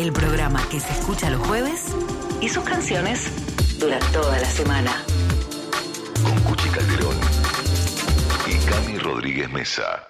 el programa que se escucha los jueves y sus canciones duran toda la semana. Con Cuchi Calderón y Cami Rodríguez Mesa.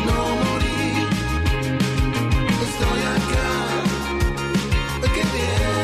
Qué bien.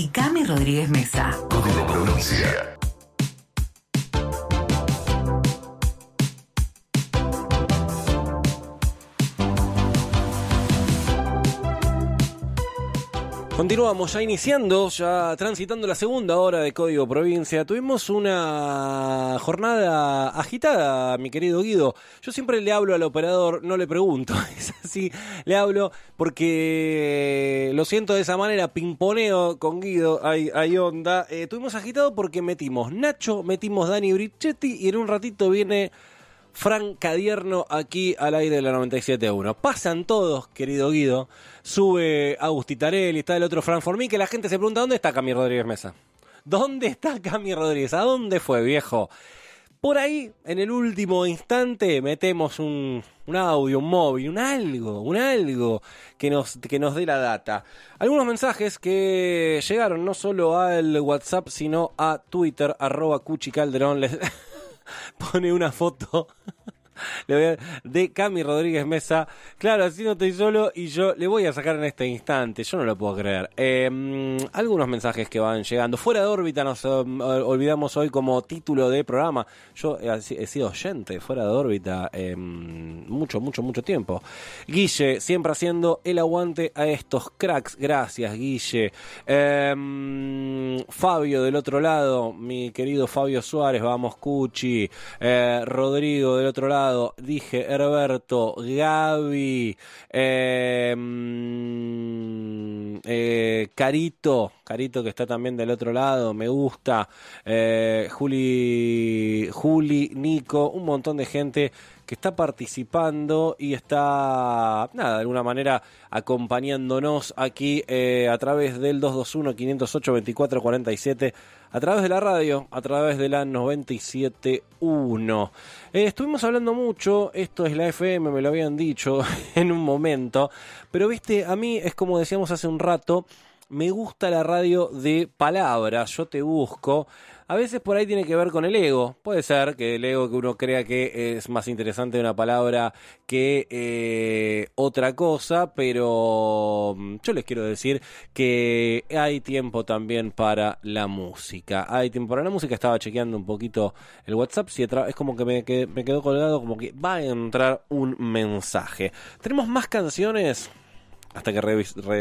y Cami Rodríguez Mesa. Código Provincia. Continuamos ya iniciando, ya transitando la segunda hora de Código Provincia. Tuvimos una jornada agitada, mi querido Guido. Yo siempre le hablo al operador, no le pregunto, es así, le hablo porque lo siento de esa manera, pimponeo con Guido, hay onda. Tuvimos agitado porque metimos Nacho, metimos Dani Brichetti y en un ratito viene Fran Cadierno aquí al aire de la 97.1. Pasan todos, querido Guido. Sube Agustín Tarelli, está el otro Fran Formí, que la gente se pregunta, ¿dónde está Cami Rodríguez Mesa? ¿Dónde está Cami Rodríguez? ¿A dónde fue, viejo? Por ahí, en el último instante, metemos un audio, un móvil, un algo que nos dé la data. Algunos mensajes que llegaron no solo al WhatsApp, sino a Twitter, @Cuchicalderón. Les pone una foto de Cami Rodríguez Mesa. Claro, así no estoy solo y yo le voy a sacar en este instante. Yo no lo puedo creer. Algunos mensajes que van llegando. Fuera de órbita nos olvidamos hoy como título de programa. Yo he sido oyente Fuera de órbita mucho tiempo. Guille, siempre haciendo el aguante a estos cracks. Gracias, Guille. Fabio del otro lado, mi querido Fabio Suárez, vamos Cuchi. Rodrigo del otro lado, dije Herberto, Gaby, Carito que está también del otro lado, me gusta, Juli, Nico, un montón de gente que está participando y está, de alguna manera acompañándonos aquí a través del 221-508-2447, a través de la radio, a través de la 97.1. Estuvimos hablando mucho, esto es la FM, me lo habían dicho en un momento, pero viste, a mí es como decíamos hace un rato, me gusta la radio de palabras, yo te busco. A veces por ahí tiene que ver con el ego. Puede ser que el ego, que uno crea que es más interesante una palabra que otra cosa, pero yo les quiero decir que hay tiempo también para la música. Hay tiempo para la música. Estaba chequeando un poquito el WhatsApp. Si es como que me quedó colgado, como que va a entrar un mensaje. Tenemos más canciones hasta que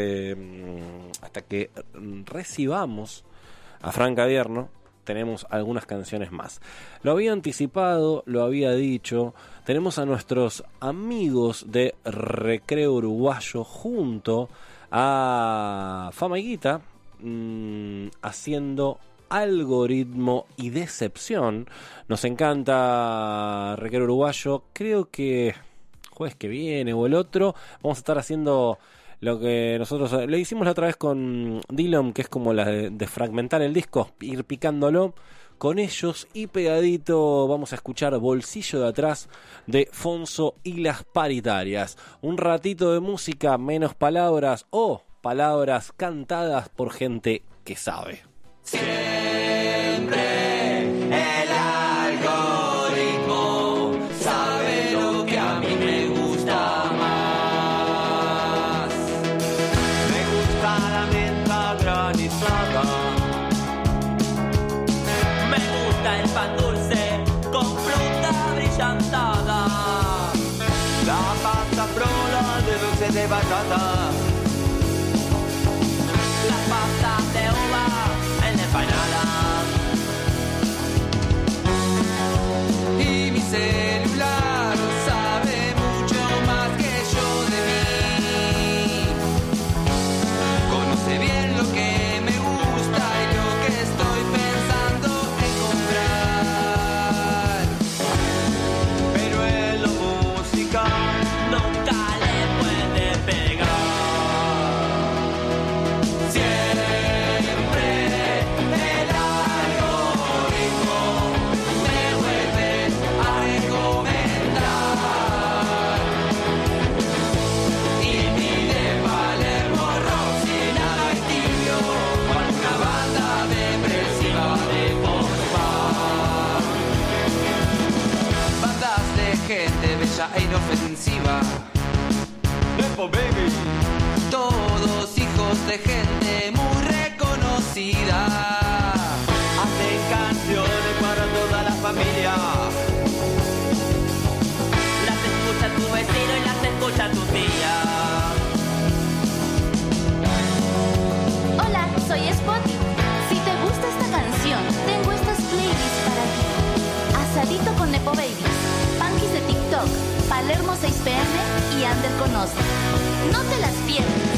recibamos a Fran Cadierno. Tenemos algunas canciones más. Lo había anticipado, lo había dicho. Tenemos a nuestros amigos de Recreo Uruguayo junto a Fama y Guita haciendo Algoritmo y Decepción. Nos encanta Recreo Uruguayo. Creo que jueves que viene o el otro vamos a estar haciendo lo que nosotros le hicimos la otra vez con Dylan, que es como la de fragmentar el disco, ir picándolo con ellos, y pegadito vamos a escuchar Bolsillo de Atrás de Fonso y las Paritarias. Un ratito de música, menos palabras o palabras cantadas por gente que sabe. Siempre el algoritmo sabe lo que a mí me gusta más. Me gusta la menta granizada. Me gusta el pan dulce con fruta brillantada. La pasta frola de dulce de batata. La pasta de uva en el painala. Y mi celular sabe mucho más que yo de mí. Conoce bien lo que me gusta y lo que estoy pensando en comprar. Pero en la música nunca le puede pegar. Gente bella e inofensiva. Nepo baby. Todos hijos de gente muy reconocida. Nepo Babies, Punkis de TikTok, Palermo 6 PM y Ander Conoce. No te las pierdas.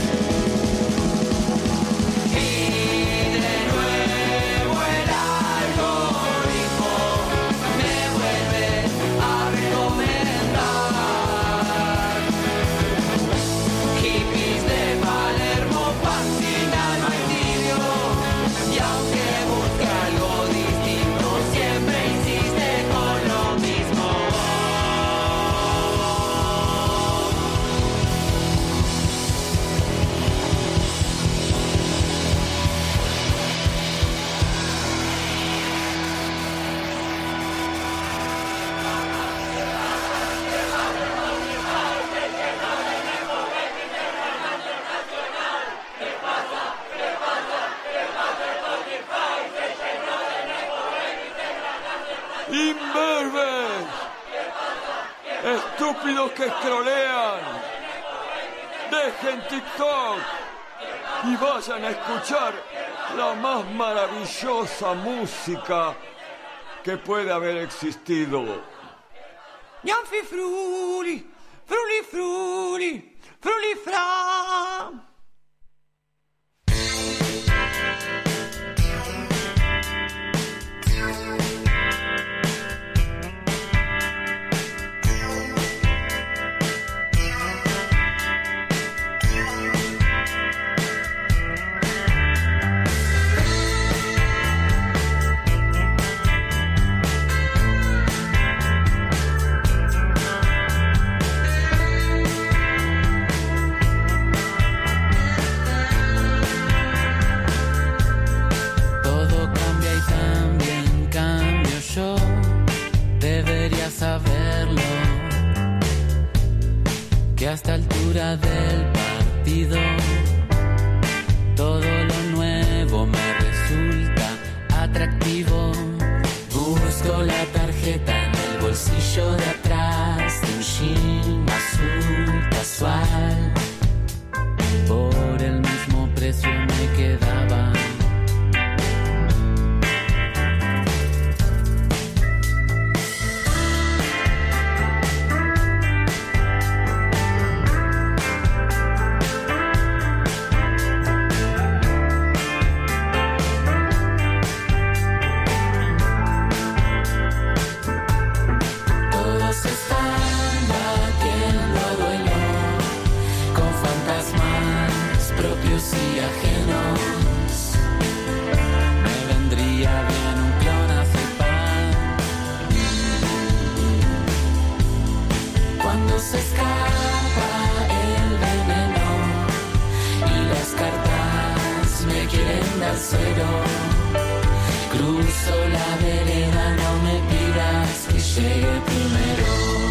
¡Imberbes! ¡Estúpidos que scrollean! ¡Dejen TikTok! Y vayan a escuchar la más maravillosa música que puede haber existido. Ñanfi fruli, fruli fruli, fruli fra. Que a esta altura del partido todo lo nuevo me resulta atractivo. Busco la tarjeta en el bolsillo de atrás de un jean azul casual. Por el mismo precio me quedaba. Cruzo la vereda, no me pidas que llegue primero.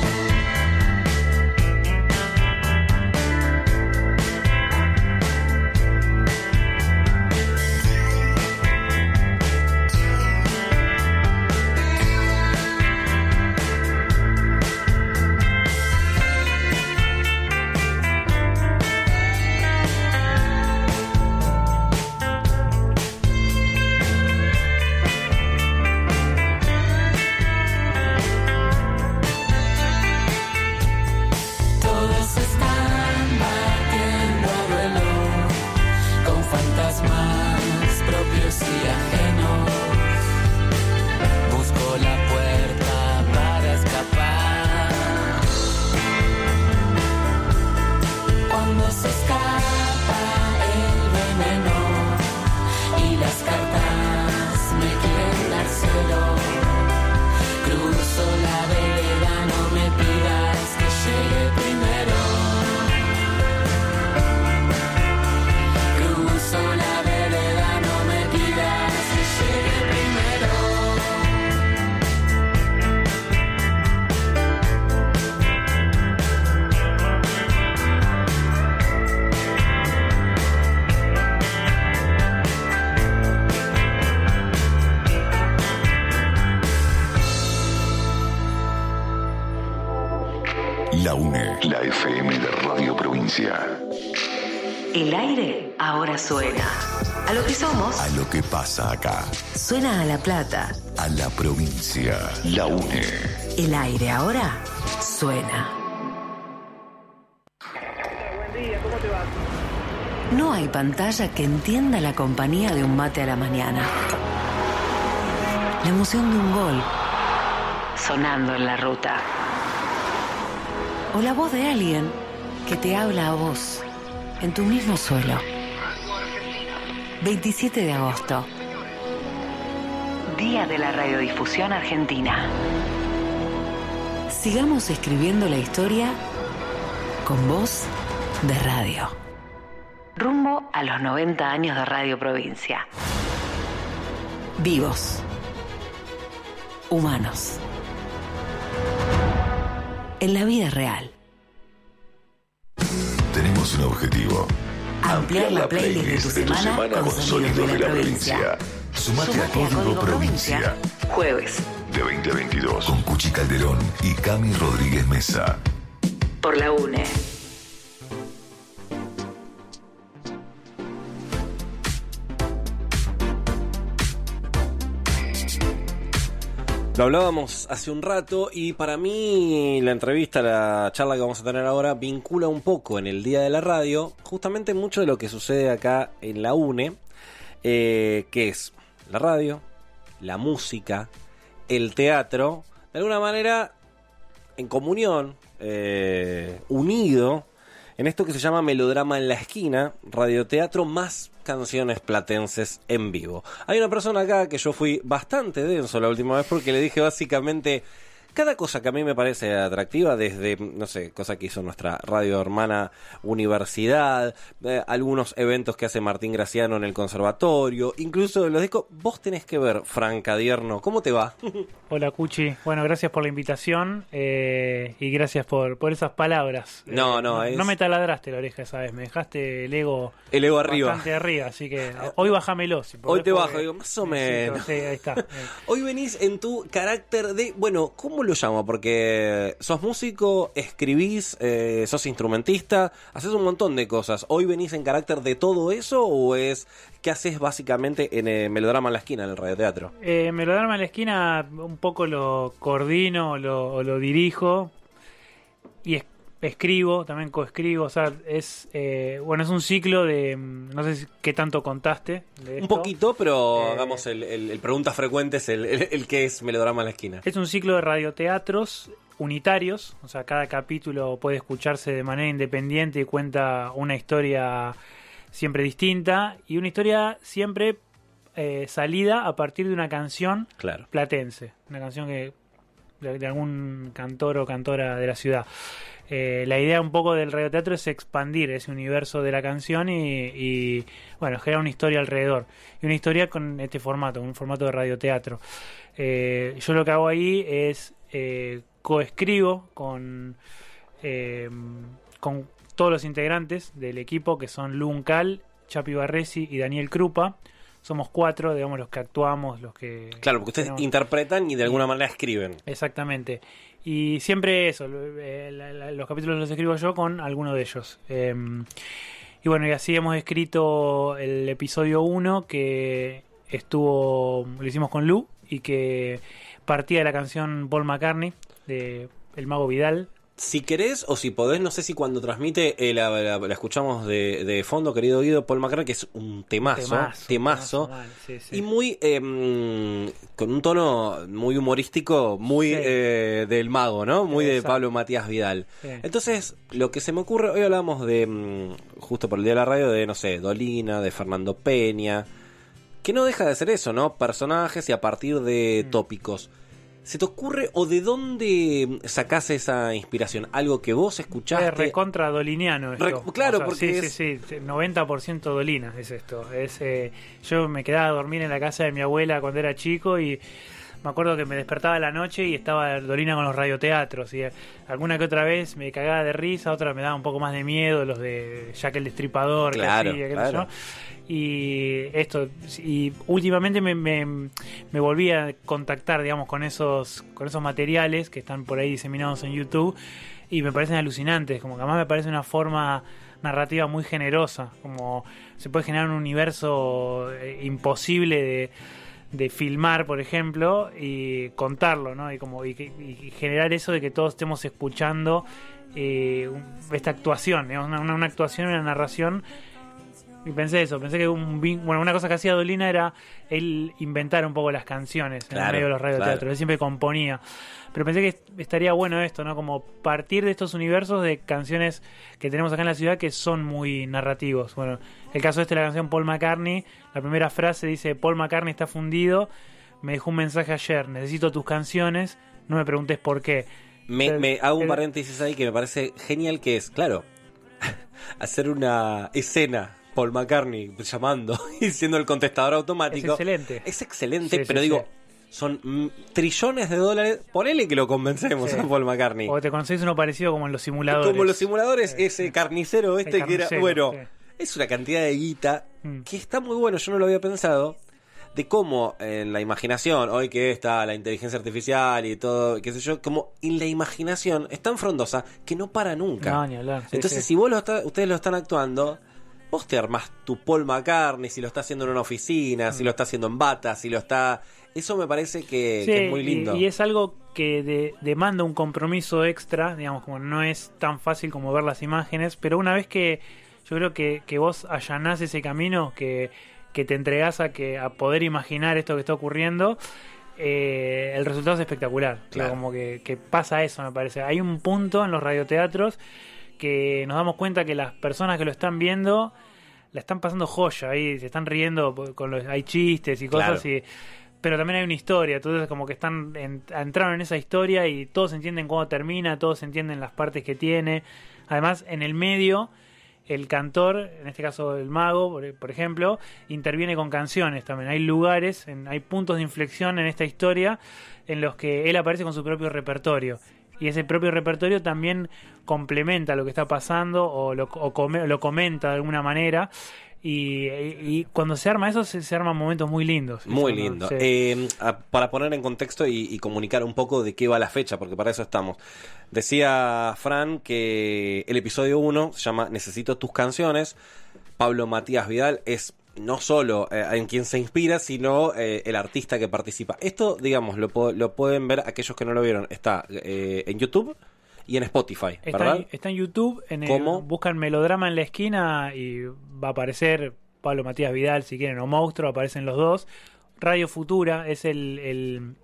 La UNE, la FM de Radio Provincia. El aire ahora suena. A lo que somos. A lo que pasa acá. Suena a La Plata. A la provincia. La UNE. El aire ahora suena. No hay pantalla que entienda la compañía de un mate a la mañana. La emoción de un gol sonando en la ruta. O la voz de alguien que te habla a vos en tu mismo suelo. 27 de agosto. Día de la Radiodifusión Argentina. Sigamos escribiendo la historia con voz de radio. Rumbo a los 90 años de Radio Provincia. Vivos. Humanos. En la vida real. Tenemos un objetivo. Ampliar la playlist de tu semana con sonidos de la provincia. Sumate a Código Provincia. Jueves. De 20 a 22. Con Cuchi Calderón y Cami Rodríguez Mesa. Por la UNE. Lo hablábamos hace un rato y para mí la entrevista, la charla que vamos a tener ahora vincula un poco en el Día de la Radio justamente mucho de lo que sucede acá en la UNE, que es la radio, la música, el teatro, de alguna manera en comunión, unido en esto que se llama Melodrama en la Esquina, radioteatro más canciones platenses en vivo. Hay una persona acá que yo fui bastante denso la última vez porque le dije básicamente cada cosa que a mí me parece atractiva, desde, no sé, cosa que hizo nuestra radio hermana Universidad, algunos eventos que hace Martín Graciano en el conservatorio, incluso los discos. Vos tenés que ver, Fran Cadierno, ¿cómo te va? Hola, Cuchi. Bueno, gracias por la invitación y gracias por esas palabras. No me taladraste la oreja esa vez, me dejaste el ego arriba. Bastante arriba, así que hoy bájamelo. Si hoy te bajo, digo, más o menos. Sí, ahí está. Hoy venís en tu carácter de, bueno, ¿cómo lo llamo? Porque sos músico, escribís, sos instrumentista, haces un montón de cosas. ¿Hoy venís en carácter de todo eso o es qué haces básicamente en Melodrama en la Esquina, en el radioteatro? Melodrama en la Esquina un poco lo coordino, lo dirijo y escribo, también coescribo, o sea, es un ciclo de, no sé qué tanto contaste de esto. Un poquito, pero hagamos el preguntas frecuentes, el que es Melodrama en la Esquina. Es un ciclo de radioteatros unitarios, o sea, cada capítulo puede escucharse de manera independiente y cuenta una historia siempre distinta y una historia siempre salida a partir de una canción platense, una canción que de algún cantor o cantora de la ciudad. La idea un poco del radioteatro es expandir ese universo de la canción y generar una historia alrededor. Y una historia con este formato, un formato de radioteatro. Yo lo que hago ahí es coescribo con todos los integrantes del equipo, que son Lu Uncal, Chapi Barresi y Daniel Krupa. Somos 4, digamos, los que actuamos, los que... Claro, porque ustedes interpretan y de alguna manera escriben. Exactamente. Y siempre eso, los capítulos los escribo yo con alguno de ellos. Y así hemos escrito el episodio 1 que lo hicimos con Lu y que partía de la canción Paul McCartney de El Mago Vidal. Si querés o si podés, no sé si cuando transmite la escuchamos de fondo, querido Guido, Paul McCartney, que es un temazo sí. Y muy con un tono muy humorístico, muy del mago, ¿no? Muy de Pablo Matías Vidal. Sí. Entonces, lo que se me ocurre, hoy hablamos de, justo por el Día de la Radio, de, no sé, Dolina, de Fernando Peña, que no deja de ser eso, ¿no? Personajes y a partir de tópicos. ¿Se te ocurre o de dónde sacás esa inspiración? ¿Algo que vos escuchaste? Es recontra doliniano esto. Claro, o sea, porque sí, 90% dolina es esto. Yo me quedaba a dormir en la casa de mi abuela cuando era chico y me acuerdo que me despertaba a la noche y estaba dolina con los radioteatros. Y alguna que otra vez me cagaba de risa, otra me daba un poco más de miedo, los de Jack el Destripador. Claro. Y últimamente me volví a contactar, digamos, con esos materiales que están por ahí diseminados en YouTube y me parecen alucinantes, como que además me parece una forma narrativa muy generosa, como se puede generar un universo imposible de filmar, por ejemplo, y contarlo, ¿no? Y generar eso de que todos estemos escuchando esta actuación, digamos, una actuación, una narración. Y pensé que una cosa que hacía Dolina era él inventar un poco las canciones en el medio de los radioteatros. Él siempre componía. Pero pensé que estaría bueno esto, ¿no? Como partir de estos universos de canciones que tenemos acá en la ciudad que son muy narrativos. Bueno, el caso de la canción Paul McCartney, la primera frase dice: Paul McCartney está fundido, me dejó un mensaje ayer, necesito tus canciones, no me preguntes por qué. Me hago un paréntesis ahí que me parece genial, que es, claro, hacer una escena Paul McCartney llamando y siendo el contestador automático. Es excelente, sí, pero sí, digo, son trillones de dólares. Ponele que lo convencemos a Paul McCartney. O te conseguís uno parecido como en los simuladores. Como los simuladores, ese carnicero que era. Bueno, sí. Es una cantidad de guita que está muy bueno. Yo no lo había pensado. De cómo en la imaginación, hoy que está la inteligencia artificial y todo, qué sé yo, como en la imaginación es tan frondosa que no para nunca. No, ni hablar. Sí, entonces, sí. si ustedes lo están actuando, vos te armás tu Paul McCartney, si lo está haciendo en una oficina, si lo está haciendo en bata, si lo está... Eso me parece que es muy lindo. Y es algo que demanda un compromiso extra, digamos, como no es tan fácil como ver las imágenes, pero una vez que yo creo que vos allanás ese camino, que te entregás a poder imaginar esto que está ocurriendo, el resultado es espectacular. Claro. Como que pasa eso, me parece. Hay un punto en los radioteatros que nos damos cuenta que las personas que lo están viendo la están pasando joya, ahí se están riendo, hay chistes y cosas, claro. Pero también hay una historia, entonces como que entraron en esa historia y todos entienden cómo termina, todos entienden las partes que tiene. Además, en el medio, el cantor, en este caso el mago, por ejemplo, interviene con canciones también. Hay lugares, hay puntos de inflexión en esta historia en los que él aparece con su propio repertorio. Y ese propio repertorio también complementa lo que está pasando o lo comenta de alguna manera. Y cuando se arma eso, se arman momentos muy lindos. Muy eso, lindo. ¿no? Sí. Para poner en contexto y comunicar un poco de qué va la fecha, porque para eso estamos. Decía Fran que el episodio 1 se llama Necesito tus canciones. Pablo Matías Vidal es no solo en quien se inspira, sino el artista que participa. Esto, digamos, lo pueden ver aquellos que no lo vieron. Está en YouTube y en Spotify, ¿verdad? Está en YouTube, buscan Melodrama en la esquina y va a aparecer Pablo Matías Vidal, si quieren, o Monstruo, aparecen los dos. Radio Futura es en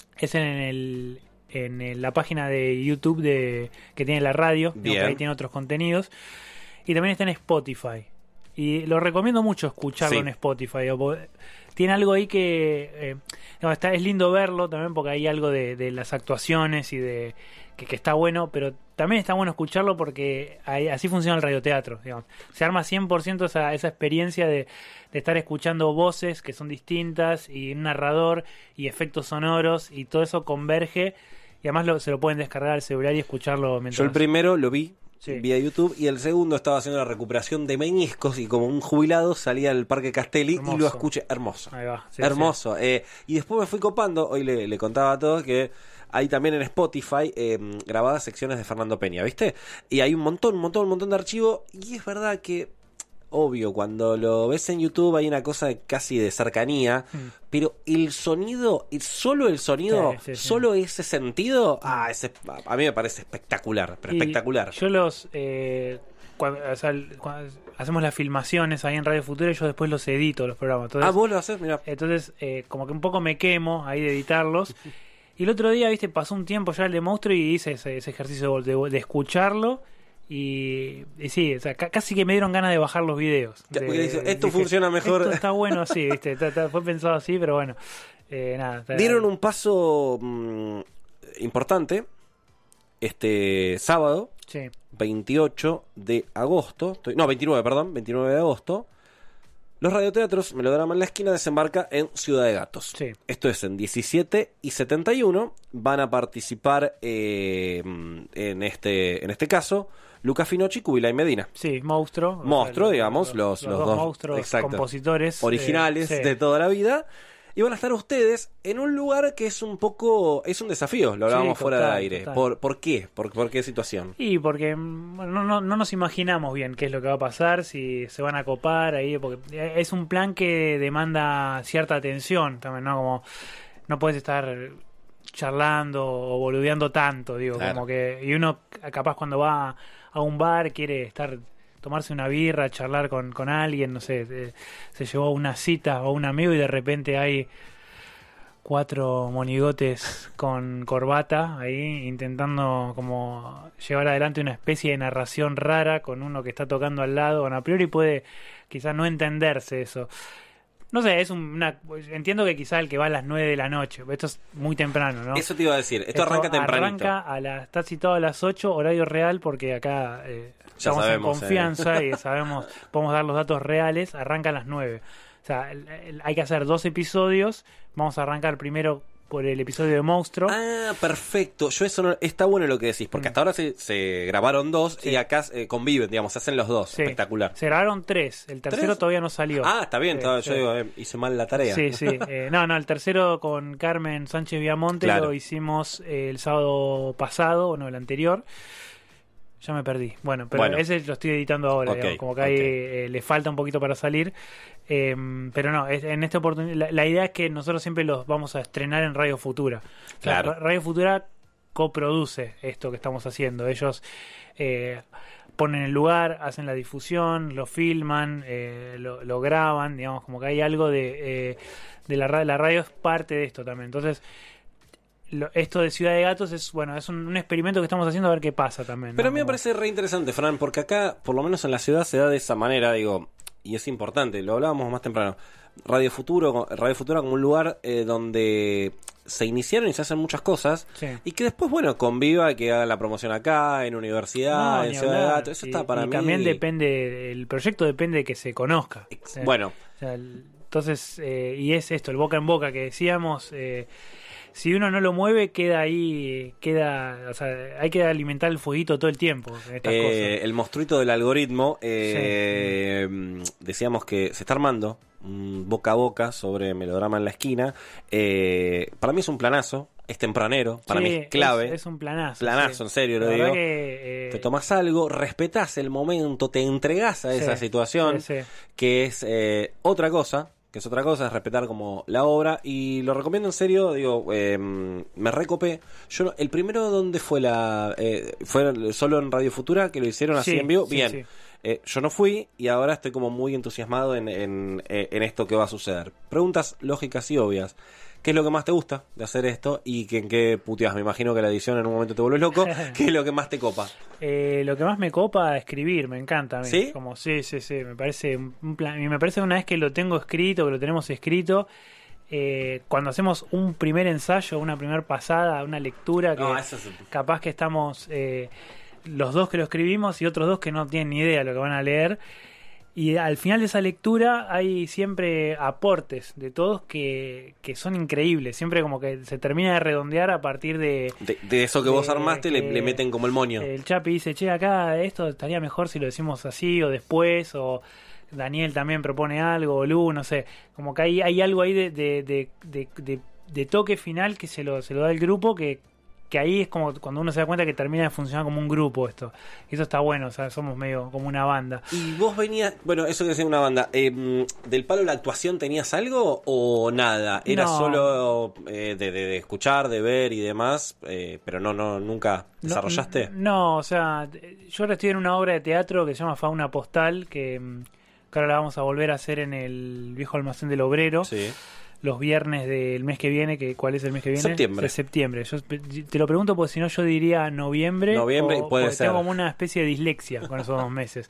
la página de YouTube que tiene la radio, que ahí tiene otros contenidos. Y también está en Spotify. Y lo recomiendo mucho escucharlo en Spotify. Tiene algo ahí que es lindo verlo también, porque hay algo de las actuaciones y de que está bueno, pero también está bueno escucharlo porque así funciona el radioteatro, digamos. Se arma 100% esa experiencia de estar escuchando voces que son distintas y un narrador y efectos sonoros, y todo eso converge, y además se lo pueden descargar al celular y escucharlo mientras... Yo el primero lo vi vía YouTube, y el segundo estaba haciendo la recuperación de meñiscos y como un jubilado salía al Parque Castelli y lo escuché. Hermoso. Ahí va. Sí, hermoso. Sí. Y después me fui copando. Hoy le contaba a todos que hay también en Spotify grabadas secciones de Fernando Peña, ¿viste? Y hay un montón de archivos, y es verdad que obvio, cuando lo ves en YouTube hay una cosa casi de cercanía, pero el sonido, solo el sonido, solo ese sentido, a mí me parece espectacular, pero espectacular. Yo cuando hacemos las filmaciones ahí en Radio Futura, yo después los edito, los programas. Entonces, vos lo haces, mirá. Entonces, como que un poco me quemo ahí de editarlos. Y el otro día, pasó un tiempo ya el de Monstruo y hice ese ejercicio de escucharlo. Y sí, o sea, casi que me dieron ganas de bajar los videos. Esto funciona mejor. Esto está bueno así, ¿viste? Fue pensado así, pero bueno. Nada. Dieron un paso importante este sábado, 28 de agosto. 29 de agosto. Los radioteatros Melodrama en la esquina desembarca en Ciudad de Gatos. Sí. Esto es en 17 y 71. Van a participar en este caso Luca Finocchi, Kubilay Medina. Sí, Monstruo, digamos, los dos monstruos, compositores originales de toda la vida. y van a estar ustedes en un lugar que es un poco, es un desafío, lo hablábamos Sí, fuera total, de aire. total. ¿Por qué? ¿Por qué situación? Y porque bueno, no nos imaginamos bien qué es lo que va a pasar, si se van a copar ahí, porque es un plan que demanda cierta atención también, ¿no? Como no puedes estar charlando o boludeando tanto, digo, Claro. como que, y uno capaz cuando va a un bar quiere tomarse una birra, charlar con alguien, no sé, se llevó una cita o un amigo y de repente hay 4 monigotes con corbata ahí intentando como llevar adelante una especie de narración rara con uno que está tocando al lado. Bueno, a priori puede quizás no entenderse eso. No sé, entiendo que quizás el que va a las 9 de la noche, esto es muy temprano, ¿no? Eso te iba a decir, esto arranca tempranito. Está citado a las 8, horario real, porque acá estamos sabemos, en confianza y sabemos, podemos dar los datos reales, arranca a las 9. O sea, hay que hacer 2 episodios, vamos a arrancar primero por el episodio de Monstruo. Ah, perfecto. Yo eso no, está bueno lo que decís, porque hasta ahora se grabaron 2 Sí. y acá conviven, digamos, se hacen los 2. Sí. Espectacular. Se grabaron 3, el tercero 3. todavía no salió. Ah, está bien, yo Sí. digo, hice mal la tarea. Sí, sí. No, el tercero con Carmen Sánchez Viamonte Claro. lo hicimos el sábado pasado, no, el anterior. Ya me perdí. Bueno, pero ese lo estoy editando ahora, Ok, digamos, como que ahí le falta un poquito para salir. Pero no, en esta oportunidad, la idea es que nosotros siempre los vamos a estrenar en Radio Futura. O sea, Claro. Radio Futura coproduce esto que estamos haciendo. Ellos ponen el lugar, hacen la difusión, lo filman, lo graban, digamos, como que hay algo de la radio es parte de esto también. Entonces, esto de Ciudad de Gatos es un experimento que estamos haciendo a ver qué pasa también, ¿no? Pero a mí me Como- parece re interesante, Fran, porque acá, por lo menos en la ciudad, se da de esa manera, digo, y es importante, lo hablábamos más temprano. Radio Futura como un lugar donde se iniciaron y se hacen muchas cosas, Sí. y que después, bueno, conviva, que haga la promoción acá, en universidad, No, en ni Ciudad de hablar. Gatos, eso está para y mí. también depende, el proyecto depende de que se conozca. Bueno, O sea, entonces, y es esto, el boca en boca que decíamos, si uno no lo mueve, queda ahí, o sea, hay que alimentar el fueguito todo el tiempo en estas cosas. el monstruito del algoritmo, decíamos que se está armando un boca a boca sobre Melodrama en la Esquina. Para mí es un planazo, es tempranero, para Sí, mí es clave. Es un planazo. Planazo, sí. en serio, La lo verdad digo. que, Te tomás algo, respetás el momento, te entregás a esa Sí, situación, sí, sí. que es otra cosa, es respetar como la obra, y lo recomiendo en serio, digo, me recopé. El primero, ¿dónde fue fue solo en Radio Futura, que lo hicieron así Sí, en vivo? sí, Bien. sí. Yo no fui y ahora estoy como muy entusiasmado en esto que va a suceder. Preguntas lógicas y obvias. ¿Qué es lo que más te gusta de hacer esto y en qué puteas? Me imagino que la edición en un momento te vuelves loco. ¿Qué es lo que más te copa? Lo que más me copa escribir, me encanta a mí. ¿Sí? Como, sí, me parece un plan. Y me parece una vez que lo tengo escrito, que lo tenemos escrito, cuando hacemos un primer ensayo, una primer pasada, una lectura, que No, eso es- capaz que estamos los dos que lo escribimos y otros dos que no tienen ni idea de lo que van a leer. Y al final de esa lectura hay siempre aportes de todos que son increíbles. Siempre como que se termina de redondear a partir de De eso que vos armaste, que le meten como el moño. el Chapi dice, che, acá esto estaría mejor si lo decimos así o después, o Daniel también propone algo, o Lu, no sé. Como que hay algo ahí de toque final que se lo da el grupo, que ahí es como cuando uno se da cuenta que termina de funcionar como un grupo esto. Y eso está bueno, o sea, somos medio como una banda. Y vos venías, bueno, eso que decía una banda, ¿del palo de la actuación tenías algo o nada? ¿Era No. solo de escuchar, de ver y demás, pero nunca desarrollaste? No, o sea, yo ahora estoy en una obra de teatro que se llama Fauna Postal, que ahora la vamos a volver a hacer en el viejo almacén del Obrero. Sí. Los viernes del mes que viene, ¿cuál es el mes que viene? Septiembre. De septiembre. Yo te lo pregunto porque si no yo diría noviembre. Noviembre, puede porque ser. Tengo como una especie de dislexia con esos 2 meses.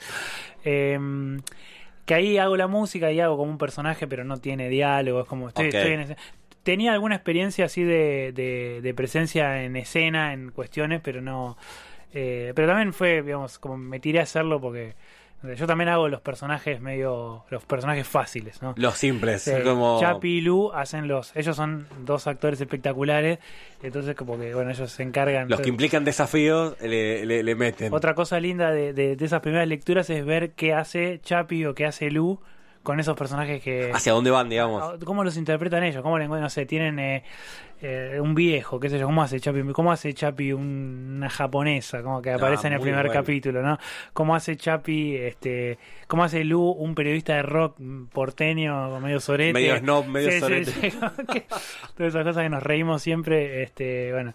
Que ahí hago la música y hago como un personaje, pero no tiene diálogo. Es como estoy Ok. en ese... Tenía alguna experiencia así de presencia en escena, en cuestiones, pero no... pero también fue, digamos, como me tiré a hacerlo porque... Yo también hago los personajes fáciles, ¿no? Los simples, Sí, como... Chapi y Lu hacen ellos son 2 actores espectaculares, entonces como que bueno, ellos se encargan. Los que implican desafíos le meten. Otra cosa linda de esas primeras lecturas es ver qué hace Chapi o qué hace Lu con esos personajes que... ¿Hacia dónde van, digamos? ¿Cómo los interpretan ellos? ¿Cómo le encuentran? No sé, tienen un viejo, qué sé yo, ¿cómo hace Chapi una japonesa? Como que aparece en el primer capítulo, ¿no? ¿Cómo hace Chapi, cómo hace Lu, un periodista de rock porteño, medio sorete? Medio snob, medio sorete. Sí, todas esas cosas que nos reímos siempre, bueno,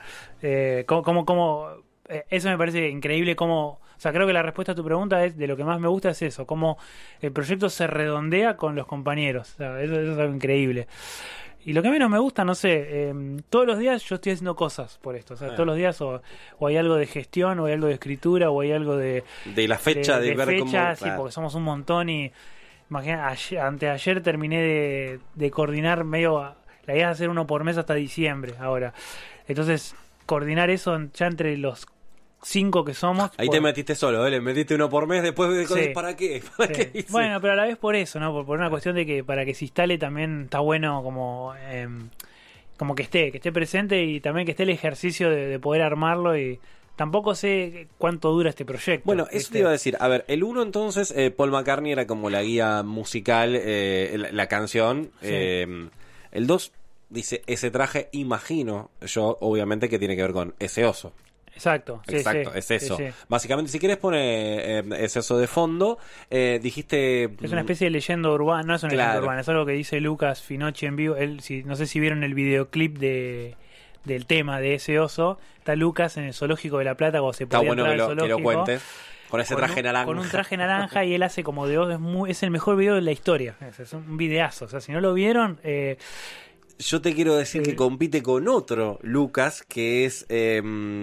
eso me parece increíble cómo... O sea, creo que la respuesta a tu pregunta es, de lo que más me gusta es eso, cómo el proyecto se redondea con los compañeros. O sea, eso es algo increíble. Y lo que menos me gusta, no sé, todos los días yo estoy haciendo cosas por esto. O sea, todos los días o hay algo de gestión, o hay algo de escritura, o hay algo de la fecha, de ver cómo... Sí, porque somos un montón y... Imagina, anteayer terminé de coordinar medio... La idea es hacer uno por mes hasta diciembre ahora. Entonces, coordinar eso ya entre los 5 que somos... Ahí te metiste solo, le metiste uno por mes, después de cosas, Sí. ¿para qué? ¿Para qué hice? Bueno, pero a la vez por eso, ¿no? Por una cuestión de que para que se instale también está bueno como que esté presente, y también que esté el ejercicio de poder armarlo. Y tampoco sé cuánto dura este proyecto. Bueno, eso te iba a decir. A ver, el 1 entonces, Paul McCartney era como la guía musical, la canción. Sí. El 2 dice, ese traje, imagino yo, obviamente, que tiene que ver con ese oso. Exacto, sí, Exacto, sí, es eso. sí, sí. Básicamente, si quieres poner ese oso de fondo, dijiste... Es una especie de leyenda urbana, no es una leyenda Claro. urbana, es algo que dice Lucas Finocchi en vivo. No sé si vieron el videoclip del tema de ese oso. Está Lucas en el Zoológico de La Plata cuando se Está podía bueno entrar al que lo zoológico, cuentes. Con ese traje naranja. Con un traje naranja, y él hace como de oso. Es el mejor video de la historia. Es un videazo. O sea, si no lo vieron... Yo te quiero decir que compite con otro Lucas, que es el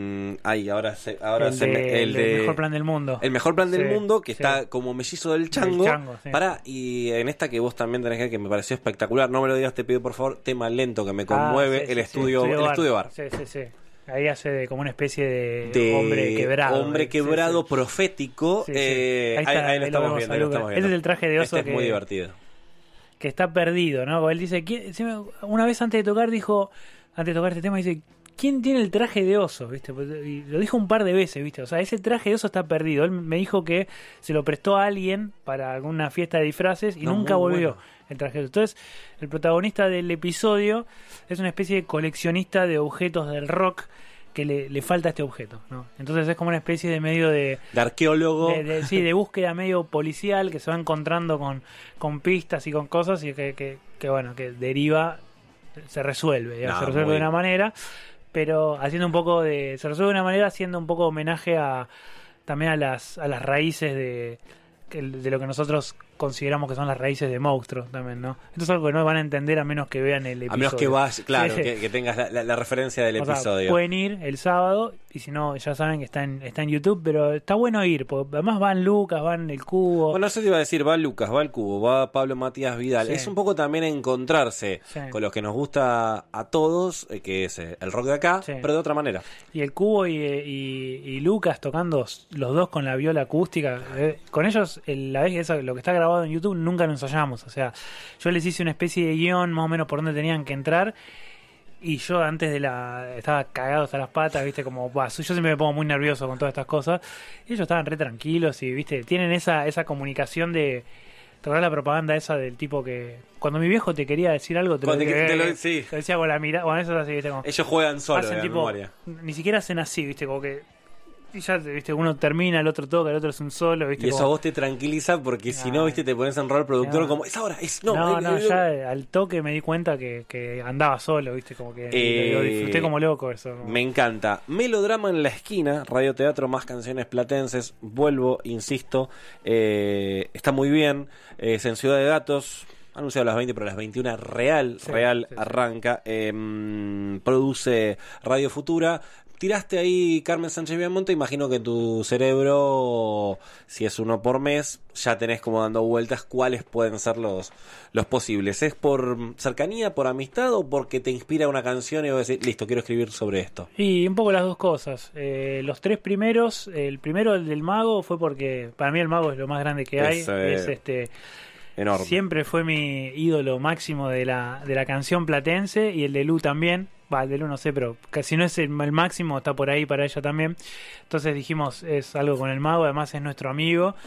mejor plan del mundo. El mejor plan del Sí, mundo, que sí. está como mellizo del chango. Sí. Y en esta que vos también tenés que me pareció espectacular, no me lo digas, te pido por favor, tema lento que me conmueve, Sí, el sí, estudio Estudio bar. Sí. Ahí hace como una especie de hombre quebrado. Hombre quebrado, Sí. profético. Sí, sí. Ahí lo estamos viendo. Ese es el traje de oso este es muy divertido. que está perdido, ¿no? Porque él dice, una vez antes de tocar este tema, dice, ¿quién tiene el traje de oso? ¿Viste? Y lo dijo un par de veces, ¿viste? O sea, ese traje de oso está perdido. Él me dijo que se lo prestó a alguien para alguna fiesta de disfraces y nunca volvió el traje de oso. Entonces, el protagonista del episodio es una especie de coleccionista de objetos del rock que le falta este objeto, ¿no? Entonces es como una especie de medio de arqueólogo, de búsqueda medio policial, que se va encontrando con pistas y con cosas, y que deriva, se resuelve, digamos, se resuelve de una manera, pero se resuelve de una manera haciendo un poco homenaje también a las raíces de lo que nosotros consideramos que son las raíces de Monstruo también, ¿no? Esto es algo que no van a entender a menos que vean el episodio. A menos que claro, Sí. que tengas la referencia del episodio. Sea, pueden ir el sábado, y si no, ya saben que está en YouTube, pero está bueno ir, porque además van Lucas, van el Cubo. Bueno, eso te iba a decir, va Lucas, va el Cubo, va Pablo Matías Vidal. Sí. Es un poco también encontrarse con los que nos gusta a todos, que es el rock de acá, pero de otra manera. Y el Cubo y Lucas tocando los dos con la viola acústica, con ellos, la vez eso, lo que está grabado en YouTube, nunca lo ensayamos. O sea, yo les hice una especie de guión más o menos por donde tenían que entrar, y yo antes estaba cagado hasta las patas, viste, como yo siempre me pongo muy nervioso con todas estas cosas. Ellos estaban re tranquilos y, viste, tienen esa comunicación de... ¿Te acuerdas la propaganda esa del tipo que cuando mi viejo te quería decir algo te lo decía con la mirada? Bueno, eso es así, viste, como ellos juegan solo de tipo, memoria. Ni siquiera hacen así, viste, como que y ya, viste, uno termina, el otro toca, el otro es un solo, viste. Y eso a vos te tranquiliza, porque si no, viste, te pones en rol productor como, es ahora, ya al toque me di cuenta que andaba solo, viste, como que lo disfruté como loco eso. Como... Me encanta. Melodrama en la esquina, radioteatro más canciones platenses, vuelvo, insisto, está muy bien, es en Ciudad de Gatos, anunciado a las 20, pero a las 21 real arranca, produce Radio Futura. Tiraste ahí Carmen Sánchez Viamonte, imagino que en tu cerebro, si es uno por mes, ya tenés como dando vueltas cuáles pueden ser los posibles. ¿Es por cercanía, por amistad, o porque te inspira una canción y vos decís, listo, quiero escribir sobre esto? Y un poco las dos cosas. Los tres primeros, el primero, el del Mago, fue porque para mí el Mago es lo más grande que hay. Es enorme. Siempre fue mi ídolo máximo de la canción platense, y el de Lu también. El de Lu no sé, pero si no es el máximo, está por ahí para ella también. Entonces dijimos, es algo con el Mago, además es nuestro amigo.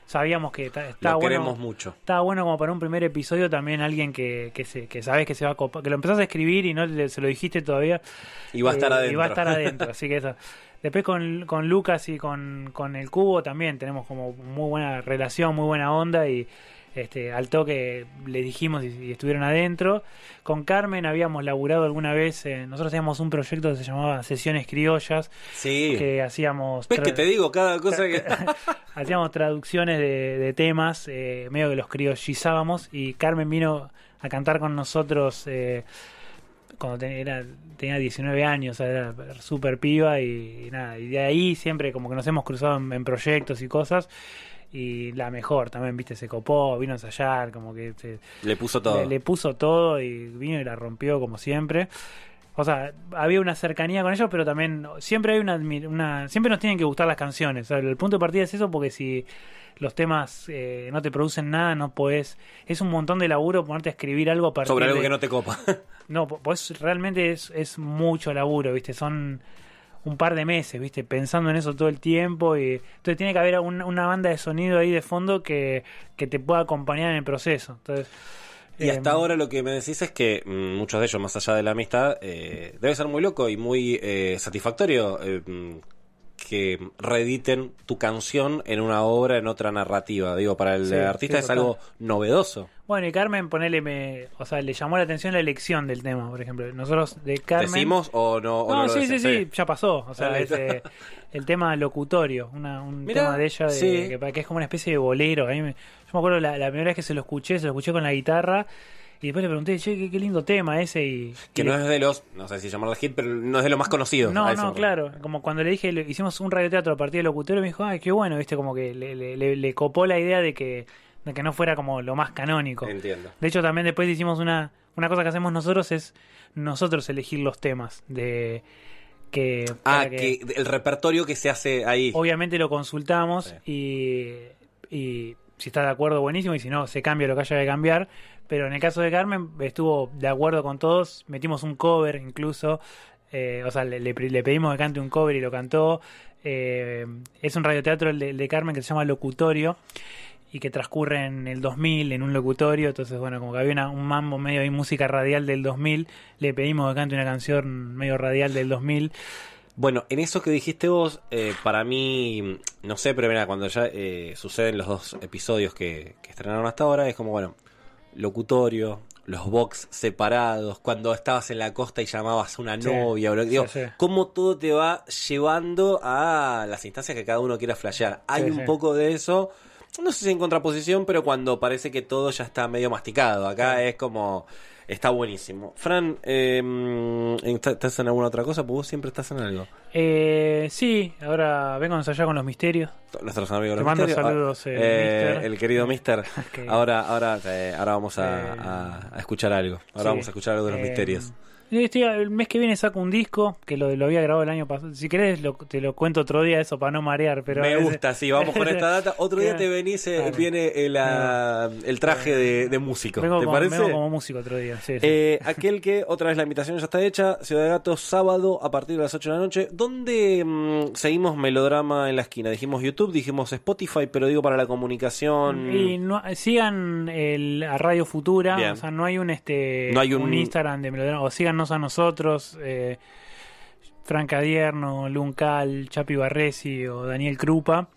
sabíamos que estaba Lo bueno. queremos mucho. Estaba bueno como para un primer episodio también alguien que sabes que se va a copar, que lo empezás a escribir y no se lo dijiste todavía. Y va a estar adentro. Y va a estar adentro, así que eso. Después con Lucas y con el Cubo también tenemos como muy buena relación, muy buena onda y al toque le dijimos y estuvieron adentro. Con Carmen habíamos laburado alguna vez, nosotros teníamos un proyecto que se llamaba Sesiones Criollas, Sí. que hacíamos... ¿Ves que te digo cada cosa que...? Hacíamos traducciones de temas, medio que los criollizábamos, y Carmen vino a cantar con nosotros cuando tenía 19 años, o sea, era súper piba y nada, y de ahí siempre como que nos hemos cruzado en proyectos y cosas, y la mejor también, viste, se copó, vino a ensayar, como que Le puso todo. le puso todo y vino y la rompió como siempre. O sea, había una cercanía con ellos, pero también siempre hay siempre nos tienen que gustar las canciones. O sea, el punto de partida es eso, porque si los temas no te producen nada, no podés... Es un montón de laburo ponerte a escribir algo a partir Sobre algo de... que no te copa. No, pues realmente es mucho laburo, ¿viste? Son un par de meses, ¿viste? Pensando en eso todo el tiempo, y entonces tiene que haber una banda de sonido ahí de fondo que te pueda acompañar en el proceso. Entonces... Y hasta ahora lo que me decís es que muchos de ellos, más allá de la amistad, debe ser muy loco y muy satisfactorio que reediten tu canción en una obra, en otra narrativa. Digo, para el Sí, artista sí, es total. algo novedoso. Bueno, y Carmen, o sea, le llamó la atención la elección del tema, por ejemplo. Nosotros de Carmen... ¿Decimos o no? O No, lo sí, decís? sí, ya pasó. O sea, Ahí es, está. el tema locutorio, un Mirá, tema de ella sí. que es como una especie de bolero. Yo me acuerdo la primera vez que se lo escuché con la guitarra, y después le pregunté, che, qué lindo tema ese. Que no es de los, no sé si llamarlo hit, pero no es de los más conocidos. No, a eso. claro. Como cuando le dije, hicimos un radioteatro a partir del locutorio, me dijo, ay, qué bueno, viste, como que le copó la idea de que no fuera como lo más canónico. Entiendo. De hecho, también después hicimos una cosa que hacemos nosotros, es nosotros elegir los temas de para que el repertorio que se hace ahí. obviamente lo consultamos y si está de acuerdo, buenísimo, y si no, se cambia lo que haya que cambiar. Pero en el caso de Carmen estuvo de acuerdo con todos, metimos un cover incluso, o sea, le pedimos que cante un cover y lo cantó. Es un radioteatro el de Carmen que se llama Locutorio y que transcurre en el 2000 en un locutorio. Entonces, bueno, como que había un mambo medio ahí, música radial del 2000, le pedimos que cante una canción medio radial del 2000. Bueno, en eso que dijiste vos, para mí, no sé, pero mira, cuando ya suceden los dos episodios que estrenaron hasta ahora, es como, bueno, locutorio, los box separados, cuando estabas en la costa y llamabas a una Sí, novia, o digo, sí. cómo todo te va llevando a las instancias que cada uno quiera flashear. Hay Sí, un sí. poco de eso, no sé si en contraposición, pero cuando parece que todo ya está medio masticado. Acá es como... Está buenísimo. Fran, ¿estás en alguna otra cosa? Porque vos siempre estás en algo. Sí, ahora vengo a ensayar con los misterios. Nuestros amigos Te los mando misterios. saludos, Mister. El querido Mister. Que- Ahora vamos a escuchar algo. Ahora Sí. vamos a escuchar algo de los misterios. El mes que viene saco un disco que lo había grabado el año pasado. Si querés te lo cuento otro día eso para no marear, pero Me gusta, sí, vamos con esta data. Otro día te venís, Claro. viene el traje de músico. vengo ¿Te como, parece? vengo como músico otro día. Sí. Aquel que, otra vez la invitación ya está hecha, Ciudad de Gatos, sábado a partir de las 8 de la noche. ¿Dónde seguimos Melodrama en la esquina? Dijimos YouTube, dijimos Spotify, pero digo para la comunicación. Y sigan a Radio Futura. Bien. O sea, no hay un No hay un- Instagram de Melodrama, o síganos a nosotros, Frank Adierno, Luncal, Chapi Barresi o Daniel Krupa.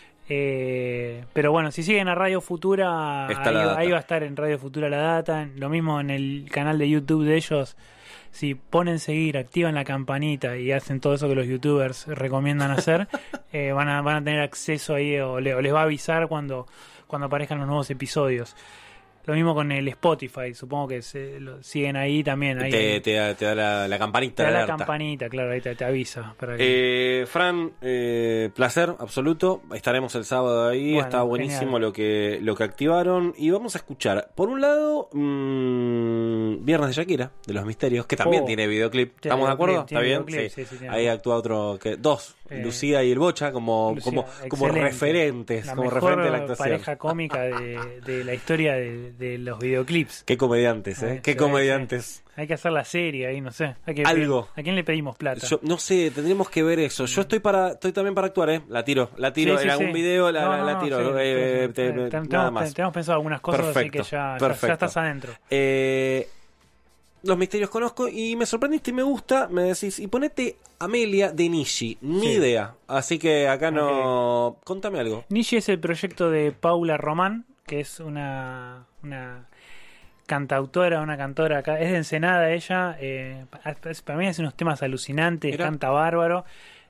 Pero bueno, si siguen a Radio Futura, Está la data. ahí va a estar en Radio Futura la data. Lo mismo en el canal de YouTube de ellos. Si ponen seguir, activan la campanita y hacen todo eso que los youtubers recomiendan hacer, van a tener acceso ahí, o les va a avisar cuando aparezcan los nuevos episodios. Lo mismo con el Spotify, supongo que lo siguen ahí también. Ahí, Te da la campanita te da de la alerta. campanita, claro, ahí te avisa. Para que... Fran, placer absoluto. Estaremos el sábado ahí. Bueno, Está buenísimo genial. lo que activaron. Y vamos a escuchar, por un lado, Viernes de Shakira, de Los Misterios, que también Oh, tiene videoclip. tiene ¿Estamos de acuerdo? videoclip, ¿Está tiene bien? videoclip, Sí. sí, tiene Ahí videoclip. actúa otro, dos Lucía y el Bocha como referentes, la como mejor referente de la actuación. pareja cómica de la historia de los videoclips. Qué comediantes, qué Sí, comediantes. sí. Hay que hacer la serie ahí, no sé. Algo. ¿A quién le pedimos plata? Yo, no sé, tendríamos que ver eso. Yo estoy también para actuar, La tiro Sí, en algún video, la tiro. Nada más. Tenemos pensado algunas cosas, Perfecto, así que ya estás adentro. Los misterios conozco y me sorprendiste y me gusta. Me decís, y ponete Amelia de Nishi. Ni idea. Así que acá no. Okay. Contame algo. Nishi es el proyecto de Paula Román, que es una cantautora, una cantora acá. Es de Ensenada ella. Para mí hace unos temas alucinantes, Mirá. canta bárbaro.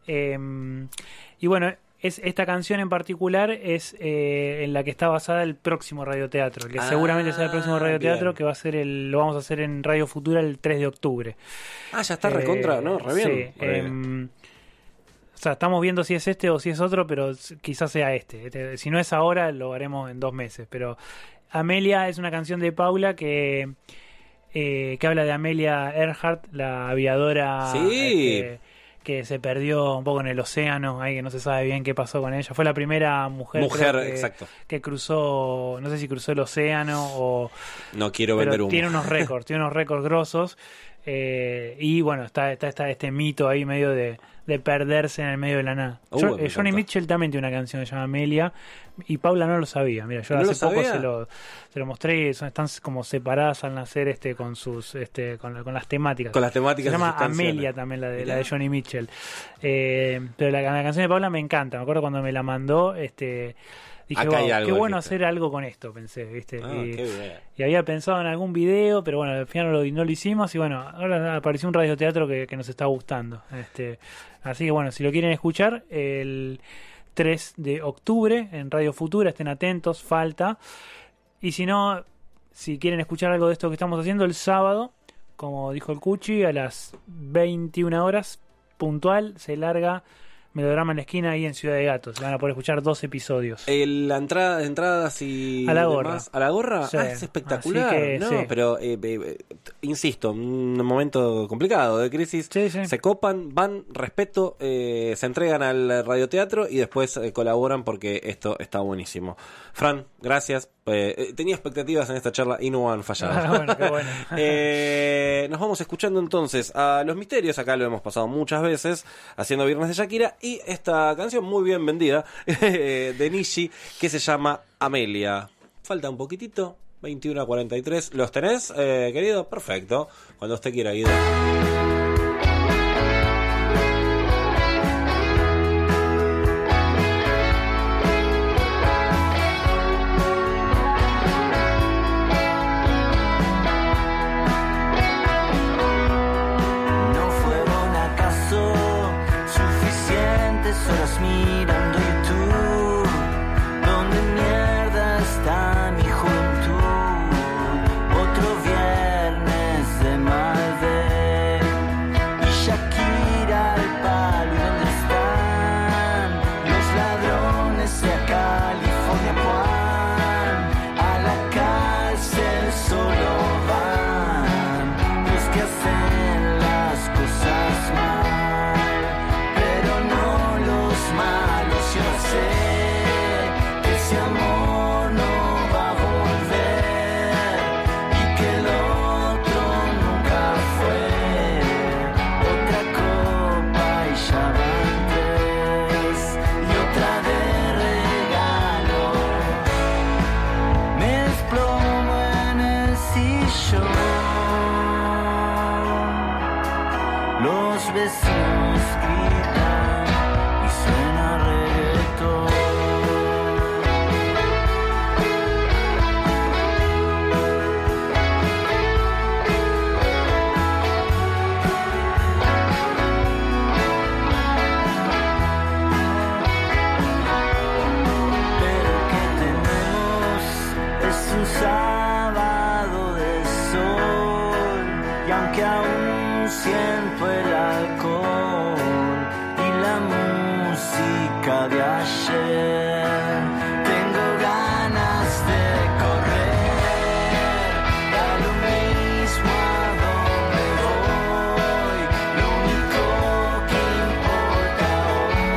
Y bueno, esta canción en particular es en la que está basada el próximo radioteatro, que seguramente sea el próximo radioteatro, bien. que lo vamos a hacer en Radio Futura el 3 de octubre. Ya está recontra, ¿no? Re bien. Sí, o sea, estamos viendo si es este o si es otro, pero quizás sea este. Si no es ahora, lo haremos en 2 meses. Pero Amelia es una canción de Paula que habla de Amelia Earhart, la aviadora... Sí. Que se perdió un poco en el océano, ahí que no se sabe bien qué pasó con ella. Fue la primera mujer exacto. que cruzó, no sé si cruzó el océano o... No quiero vender humo. Tiene unos récords grosos. Y bueno, está este mito ahí medio de perderse en el medio de la nada. Johnny Mitchell también tiene una canción que se llama Amelia y Paula no lo sabía. Mira, yo hace poco se lo mostré y están como separadas al nacer con sus con las temáticas. Con las temáticas. Se llama Amelia también la de Johnny Mitchell. Pero la canción de Paula me encanta. Me acuerdo cuando me la mandó, dije, qué bueno hacer algo con esto, pensé, ¿viste? Y había pensado en algún video, pero bueno, al final no lo hicimos y bueno, ahora apareció un radioteatro que nos está gustando. Así que bueno, si lo quieren escuchar, el 3 de octubre en Radio Futura, estén atentos, falta. Y si no, si quieren escuchar algo de esto que estamos haciendo, el sábado, como dijo el Cuchi, a las 21 horas, puntual, se larga Melodrama en la Esquina ahí en Ciudad de Gatos. Van a poder escuchar 2 episodios. La entradas y a la gorra. Demás. ¿A la gorra? Sí. Es espectacular. No, sí. pero insisto, un momento complicado de crisis. Sí. Se copan, van, respeto, se entregan al radioteatro y después colaboran porque esto está buenísimo. Fran, gracias. Tenía expectativas en esta charla y no han fallado. Bueno, qué bueno. Nos vamos escuchando entonces a Los Misterios. Acá lo hemos pasado muchas veces haciendo Viernes de Shakira. Y esta canción muy bien vendida de Nishi que se llama Amelia. Falta un poquitito, 21:43. ¿Los tenés, querido? Perfecto. Cuando usted quiera, Guido. Horas mirando YouTube, donde mierda está mi juventud. Otro viernes de Malbec y Shakira al palo. ¿Y dónde están los ladrones de California? Juan, a la cárcel solo van los que hacen las cosas mal. Malos, yo sé que ese amor no va a volver y que el otro nunca fue. Otra copa y ya van 3 y otra de regalo. Me desplomo en el sillón. Los vecinos gritan. Sábado de sol y aunque aún siento el alcohol y la música de ayer, tengo ganas de correr, da lo mismo a dónde voy, lo único que importa hoy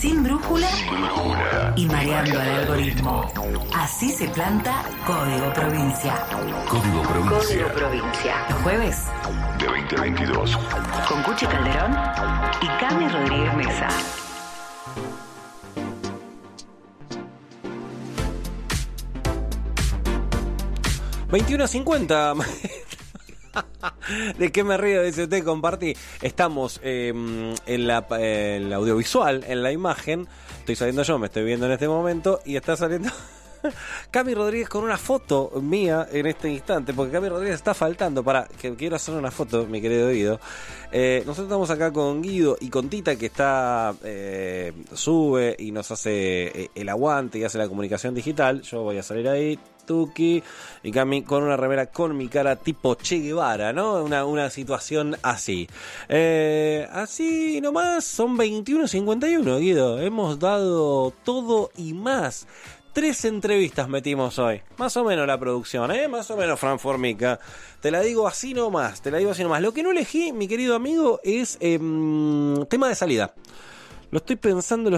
sin brújula y mareando al algoritmo. Así se planta Código Provincia. Código Provincia. Código Provincia. Los jueves De 2022. con Cuchi Calderón y Cami Rodríguez Mesa. $21.50. ¿De qué me río? Dice usted, compartí. Estamos en la audiovisual, en la imagen. Estoy saliendo yo, me estoy viendo en este momento. Y está saliendo Cami Rodríguez con una foto mía en este instante. Porque Cami Rodríguez está faltando. Para que quiero hacer una foto, mi querido Guido. Nosotros estamos acá con Guido y con Tita, que está sube y nos hace el aguante y hace la comunicación digital. Yo voy a salir ahí, Tuki, y Cami con una remera con mi cara tipo Che Guevara, ¿no? Una situación así. Así nomás, son 21.51, Guido. Hemos dado todo y más. 3 entrevistas metimos hoy. Más o menos la producción, más o menos, Fran Formica. Te la digo así nomás, Lo que no elegí, mi querido amigo, es tema de salida. Lo estoy pensando.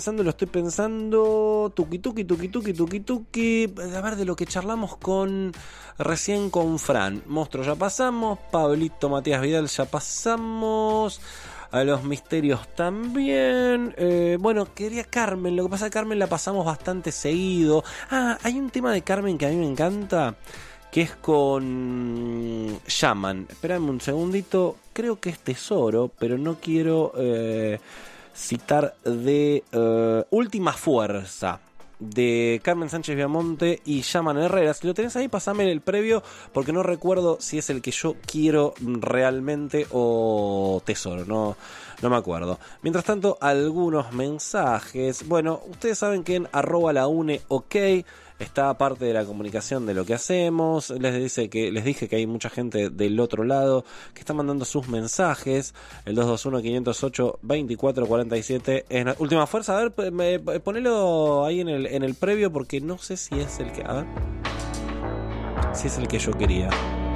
Tuki. A ver, de lo que charlamos recién con Fran. Monstruo ya pasamos. Pablito Matías Vidal ya pasamos. A los misterios también. Bueno, quería Carmen. Lo que pasa es que Carmen la pasamos bastante seguido. Hay un tema de Carmen que a mí me encanta, que es con Shaman. Espérame un segundito. Creo que es Tesoro, pero no quiero citar de Última Fuerza, de Carmen Sánchez Viamonte y Shaman Herrera. Si lo tenés ahí, pasame el previo, porque no recuerdo si es el que yo quiero realmente o Tesoro, no me acuerdo. Mientras tanto, algunos mensajes. Bueno, ustedes saben que en @laune_ok está parte de la comunicación de lo que hacemos. Les dije que hay mucha gente del otro lado que está mandando sus mensajes. El 221-508-2447 es la última fuerza. A ver, ponelo ahí en el previo, porque no sé si es el que... A ver. Si es el que yo quería.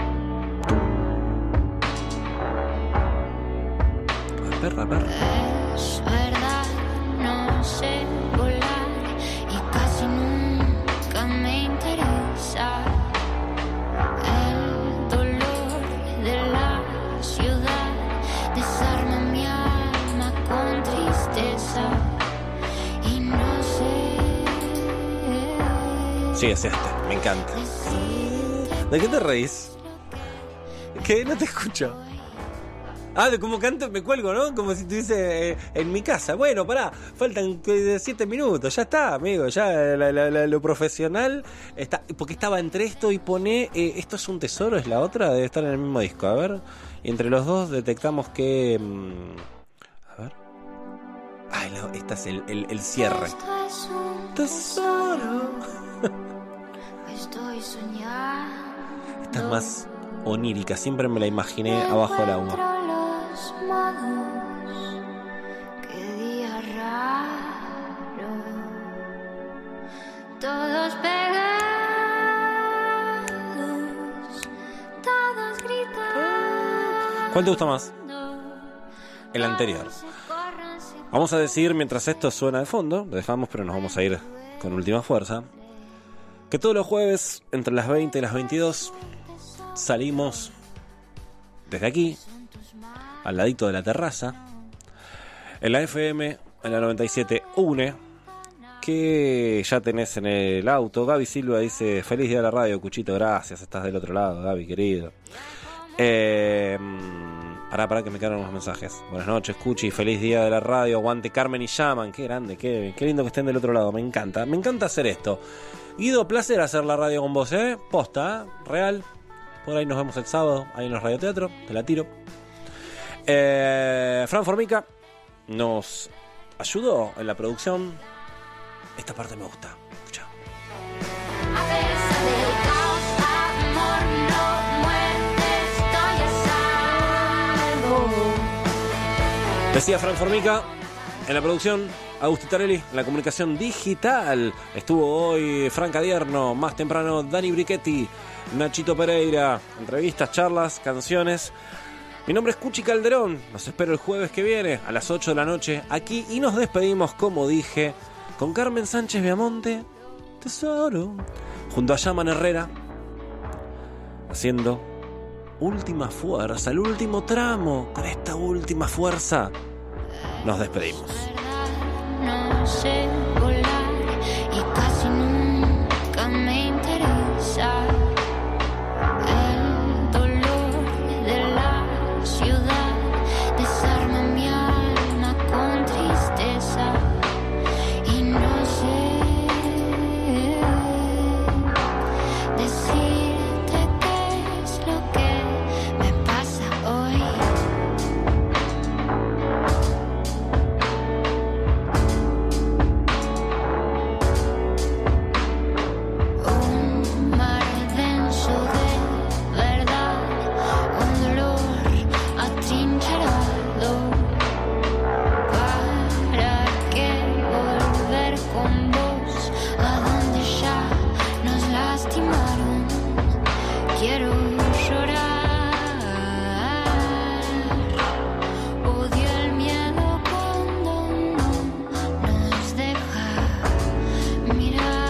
A ver. Es verdad, no sé volar y casi nunca me interesa el dolor de la ciudad. Desarma mi alma con tristeza y no sé. Sí, es me encanta. ¿De qué te reís? ¿Qué? No te escucho. De cómo canto, me cuelgo, ¿no? Como si estuviese en mi casa. Bueno, pará, faltan 7 minutos, ya está, amigo, ya lo profesional está, porque estaba entre esto y pone, esto es un tesoro, es la otra, debe estar en el mismo disco, a ver, y entre los dos detectamos que, a ver, esta es el cierre. Esto es un Tesoro. Estoy soñando. Esta es más onírica, siempre me la imaginé abajo del agua. Qué día raro, todos pegados, todos gritando. ¿Cuál te gusta más? El anterior. Vamos a decir, mientras esto suena de fondo, lo dejamos, pero nos vamos a ir con última fuerza, que todos los jueves, entre las 20 y las 22, salimos desde aquí, al ladito de la terraza, en la FM, en la 97.1, que ya tenés en el auto. Gaby Silva dice, feliz día de la radio, Cuchito, gracias, estás del otro lado, Gaby, querido. Pará que me quedaron unos mensajes. Buenas noches, Cuchi, feliz día de la radio, aguante Carmen y Shaman, qué grande, qué lindo que estén del otro lado, me encanta hacer esto. Guido, placer hacer la radio con vos, posta, real. Por ahí nos vemos el sábado, ahí en los radioteatros, te la tiro. Fran Formica nos ayudó en la producción. Esta parte me gusta. Escucha. A pesar del caos, amor, no muerte, estoy a salvo. Decía Fran Formica en la producción, Agustín Tarelli en la comunicación digital. Estuvo hoy Frank Adierno, más temprano Dani Brichetti, Nachito Pereira, entrevistas, charlas, canciones. Mi nombre es Cuchi Calderón, los espero el jueves que viene a las 8 de la noche aquí y nos despedimos, como dije, con Carmen Sánchez Viamonte, Tesoro, junto a Yaman Herrera, haciendo última fuerza, el último tramo. Con esta última fuerza nos despedimos. No sé volar y casi nunca me interesa el dolor de la ciudad. Desarma mi alma con tristeza y no sé decirte qué es lo que me pasa hoy. Un mar denso de verdad, un dolor atrincherado. ¿Para qué volver con vos a donde ya nos lastimaron? Quiero llorar. Odio el miedo cuando no nos deja mirar.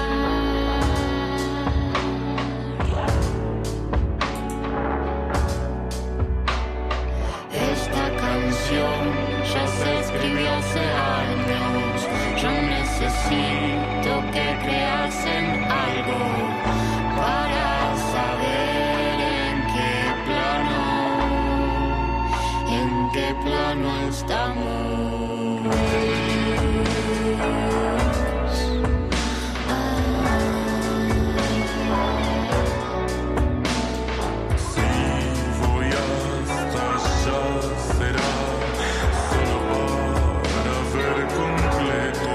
Esta canción ya se escribió hace años. Yo necesito que creas en algo para saber en qué plano estamos. Voy hasta allá, será solo para ver completo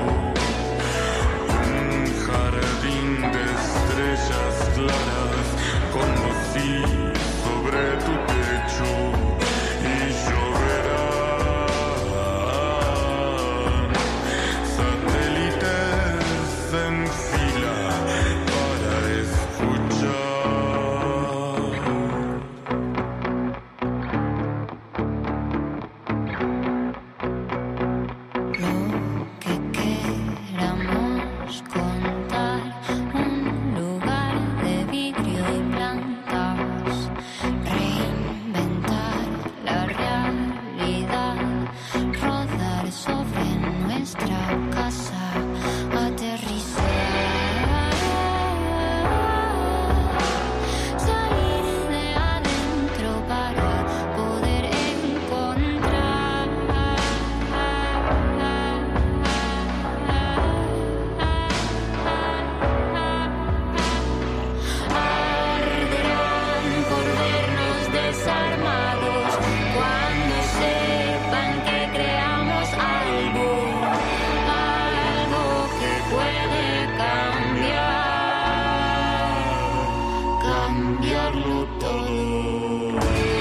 un jardín de estrellas claras con vos y sobre tu techo, y lloverán satélites en fila para escuchar. Lo que queramos contar, un lugar de vidrio y plantas, reinventar la realidad, rodar sobre nuestra casa, aterrizar, salir de adentro para poder encontrar. Arderán por vernos desarmados cuando sepan que creamos algo que puede cambiarlo todo.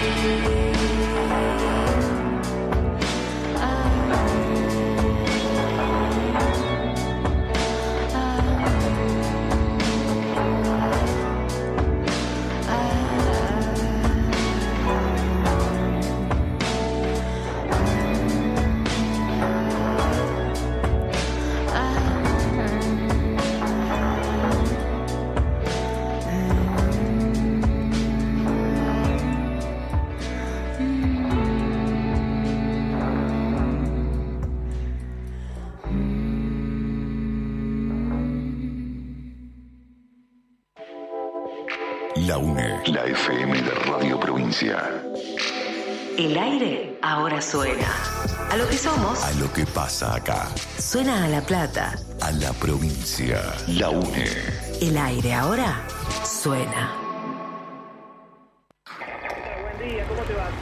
La UNE, la FM de Radio Provincia. El aire ahora suena. A lo que somos, A lo que pasa acá. suena a La Plata. A la provincia. La UNE. El aire ahora suena.